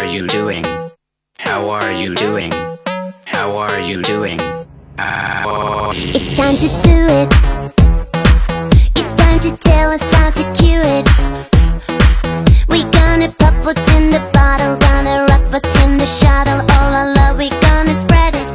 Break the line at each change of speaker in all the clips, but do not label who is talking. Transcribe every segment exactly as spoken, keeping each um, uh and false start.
are you doing? How are you doing? How are you doing? Uh,
It's time to do it. It's time to tell us how to cue it. We gonna pop what's in the bottle, gonna rock what's in the shuttle. All our love, we gonna spread it.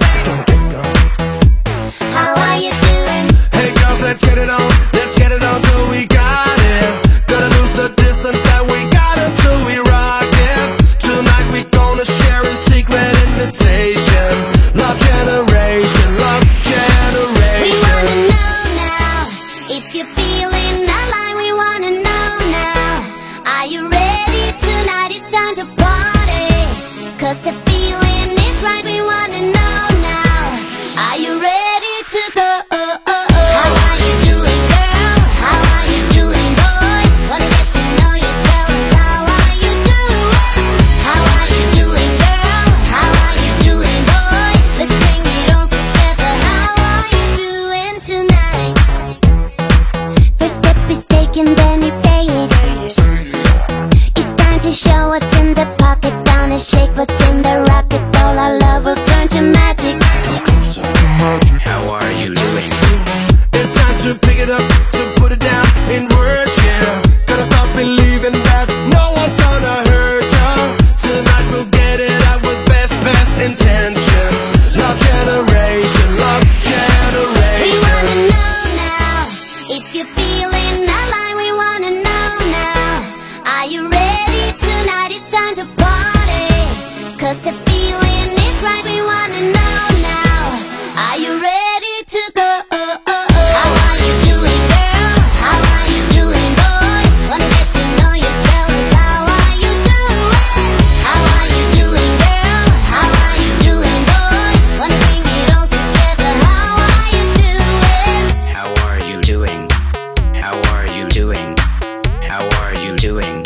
How are you doing?
Hey girls, let's get it on. Let's get it on till we got it. Gonna lose the distance that we got until we rock it. Tonight we gonna share a secret invitation. Love generation, love generation.
We wanna know now if you're feeling alive. We wanna know now. Are you ready? Tonight it's time to party. Cause the feeling is right. We wanna know now. Are you ready to go? How are you doing, girl? How are you doing, boy? Wanna get to know you. Tell us how are you doing? How are you doing, girl? How are you doing, boy? Let's bring it all together. How are you doing tonight? First step is taken, then you say it. It's time to show what's in the pocket. Down and shake what's in the rocket. All our love will turn to magic.
how are you doing?
It's time to pick it up, to put it down in words, yeah. Gotta stop believing that no one's gonna hurt ya. Tonight we'll get it out with best, best intentions. Love generation, love generation.
We wanna know now if you're feeling alive. We wanna know now. Are you ready? Tonight it's time to party. Cause the feeling is right. We wanna know now. Are you ready to go? How are you doing, girl? How are you doing, boy? Wanna get to know you. Tell us how are you doing? How are you doing, girl? How are you doing, boy? Wanna bring it all together. How are you doing?
How are you doing? How are you doing? How are you doing?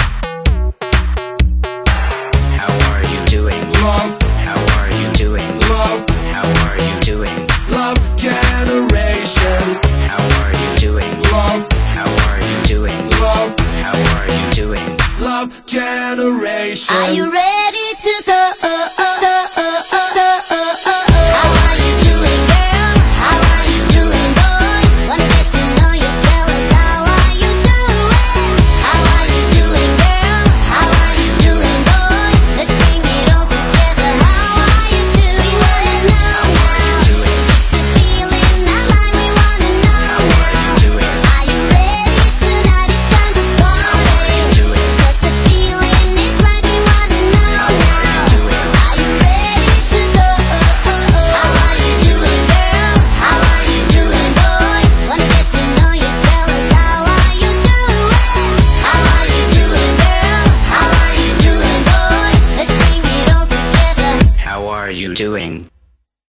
How are you doing?
Love,
How are you doing?
love,
How are you doing?
love generation.
How are you doing?
Love,
How are you doing?
love,
How are you doing?
love generation.
Are you ready to go? How are you doing, girl? How are you doing, boy? Wanna get to know you. Tell us how are you doing? How are you doing, girl? How are you doing, boy? Let's bring it all together. How are you doing? We wanna know now. If you're feeling alive, we wanna know now. Are you ready? Tonight it's time to party. Cause the feeling is right. We wanna know now. Are you ready to go? How are you doing, girl? How are you doing, boy? Wanna get to know you. Tell us how are you doing? How are you doing, girl? How are you doing, boy? Let's bring it all together.
How are you doing?